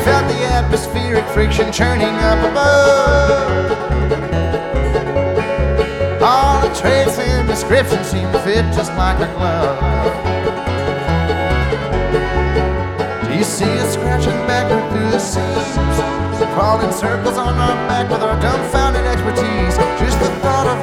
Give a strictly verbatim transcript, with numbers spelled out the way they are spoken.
felt the atmospheric friction churning up above. All the traits and descriptions seem to fit just like a glove. Do you see us scratching backward through the seams, crawling circles on our back with our dumbfounded expertise? Just the thought of